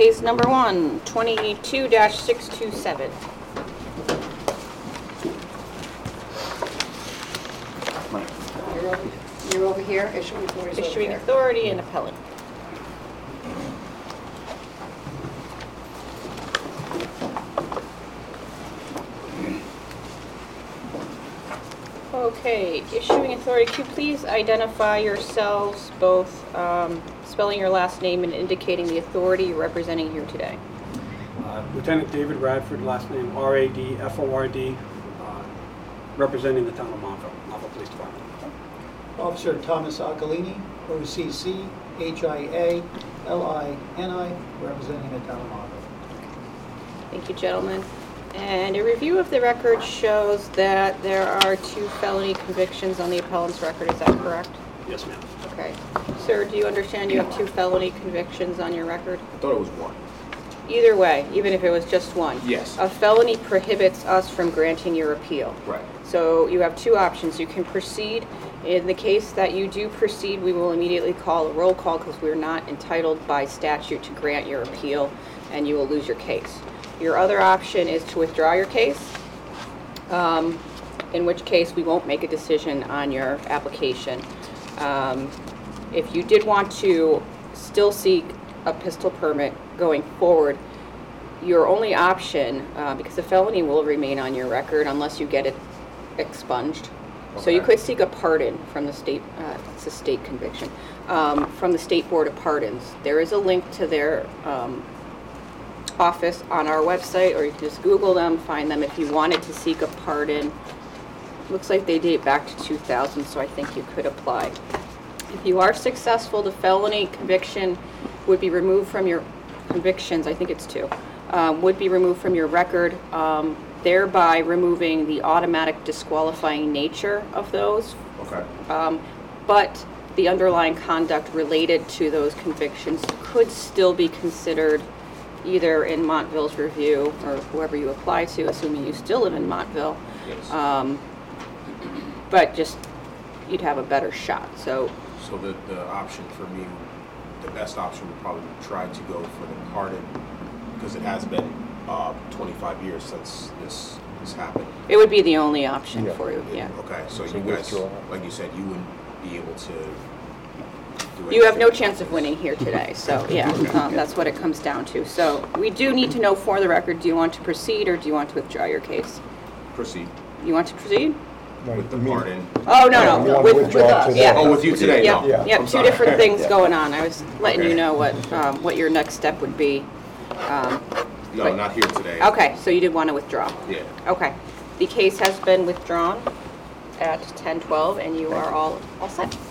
case number 1, 22-627. You're over here, issuing authority. Issuing authority and appellant. Okay, issuing authority, could you please identify yourselves, both spelling your last name and indicating the authority you're representing here today? Lieutenant David Radford, last name R-A-D-F-O-R-D, representing the town of Montville, Montville Police Department. Officer Thomas Acalini, O-C-C-H-I-A-L-I-N-I, representing the town of Montville. Thank you, gentlemen. And a review of the record shows that there are 2 felony convictions on the appellant's record. Is that correct? Yes, ma'am. Okay. Sir, do you understand you have 2 felony convictions on your record? I thought it was 1. Either way, even if it was just 1. Yes. A felony prohibits us from granting your appeal. Right. So you have 2 options. You can proceed. In the case that you do proceed, we will immediately call a roll call because we're not entitled by statute to grant your appeal, and you will lose your case. Your other option is to withdraw your case, in which case we won't make a decision on your application. If you did want to still seek a pistol permit going forward, your only option, because the felony will remain on your record unless you get it expunged. Okay. So you could seek a pardon from the state, it's a state conviction, from the State Board of Pardons. There is a link to their office on our website, or you can just Google them, find them if you wanted to seek a pardon. Looks like they date back to 2000, so I think you could apply. If you are successful, the felony conviction would be removed from your convictions, I think it's 2, would be removed from your record, thereby removing the automatic disqualifying nature of those. Okay. But the underlying conduct related to those convictions could still be considered either in Montville's review or whoever you apply to, assuming you still live in Montville. Yes. But just, you'd have a better shot. So the option for me, the best option would probably try to go for the pardon, because it has been 25 years since this happened. it would be the only option for you, yeah. Okay, so you guys, like you said, you wouldn't be able to do You have no anything. chance of winning here today, so yeah, that's what it comes down to. So we do need to know for the record, do you want to proceed or do you want to withdraw your case? Proceed You want to proceed? with the pardon. Oh, no, You no, wanna with withdraw us, today. yeah. Oh, with you today? Yeah, No. yeah, I'm 2 sorry. different things going on. I was letting you Okay. know what your next step would be. No, But- not here today. Okay, so you did want to withdraw? Yeah. Okay. The case has been withdrawn at 10:12, and you are all set.